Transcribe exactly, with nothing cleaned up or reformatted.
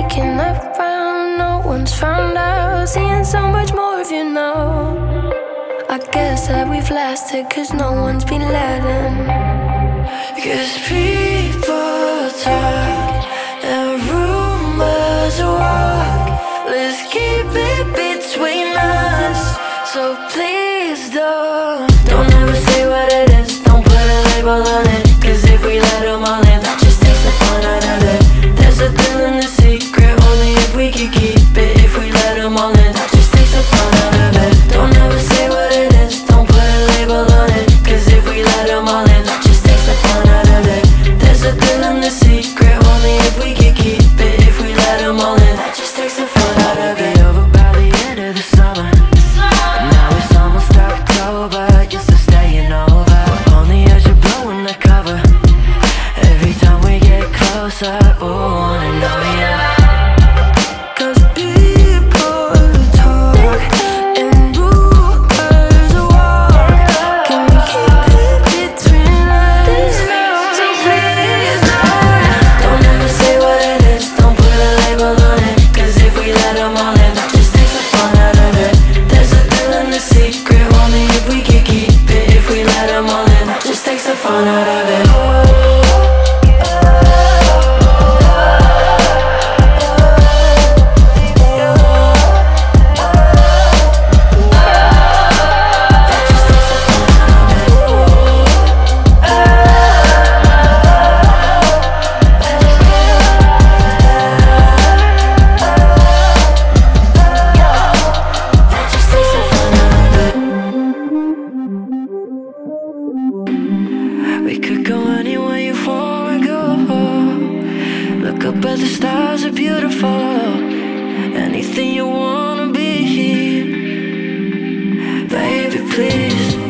looking around, no one's found out. Seeing so much more of you now. I guess that we've lasted cause no one's been letting. Cause people talk and rumors walk. Let's keep it between us, so please don't. Don't ever say what it is, don't put a label on it. Cause if we let them all in, that just takes the fun out of it. There's a thrill in the secret, only if we can keep it. If we let them all in, that just takes the fun out of it. Don't ever say what it is, don't put a label on it. Cause if we let them all in, that just takes the fun out of it. There's a thrill in the secret, only if we can keep it. If we let them all in, that just takes the fun out of it. Over by the end of the summer, now it's almost October, used to staying over. On the edge of blowing the cover. Every time we get closer, ooh, wanna know ya. Cause people talk and rumors walk. Can we keep it between us? So please don't. Don't ever say what it is, don't put a label on it. Cause if we let them all in, that just takes the fun out of it. There's a thrill in the secret, only if we can keep it. If we let them all in, that just takes the fun out of it. We could go anywhere you wanna go. Look up at the stars are beautiful. Anything you wanna be, baby, please.